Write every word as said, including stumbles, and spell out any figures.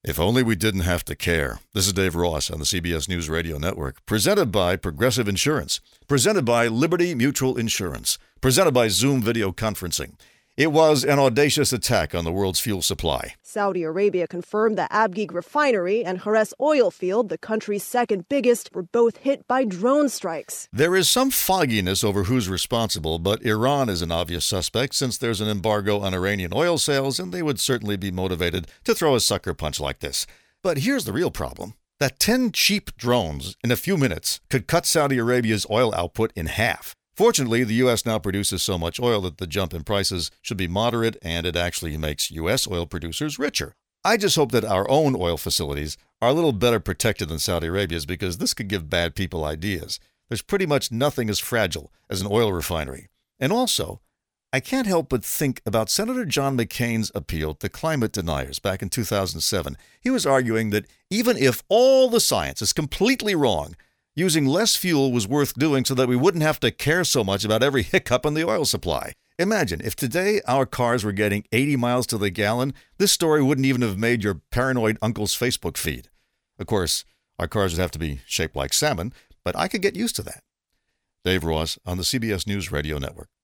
If only we didn't have to care. This is Dave Ross on the C B S News Radio Network, presented by Progressive Insurance, presented by Liberty Mutual Insurance, presented by Zoom Video Conferencing. It was an audacious attack on the world's fuel supply. Saudi Arabia confirmed that Abqaiq refinery and Khares oil field, the country's second biggest, were both hit by drone strikes. There is some fogginess over who's responsible, but Iran is an obvious suspect since there's an embargo on Iranian oil sales, and they would certainly be motivated to throw a sucker punch like this. But here's the real problem. That ten cheap drones in a few minutes could cut Saudi Arabia's oil output in half. Fortunately, the U S now produces so much oil that the jump in prices should be moderate, and it actually makes U S oil producers richer. I just hope that our own oil facilities are a little better protected than Saudi Arabia's, because this could give bad people ideas. There's pretty much nothing as fragile as an oil refinery. And also, I can't help but think about Senator John McCain's appeal to climate deniers back in two thousand seven. He was arguing that even if all the science is completely wrong, using less fuel was worth doing so that we wouldn't have to care so much about every hiccup in the oil supply. Imagine if today our cars were getting eighty miles to the gallon, this story wouldn't even have made your paranoid uncle's Facebook feed. Of course, our cars would have to be shaped like salmon, but I could get used to that. Dave Ross on the C B S News Radio Network.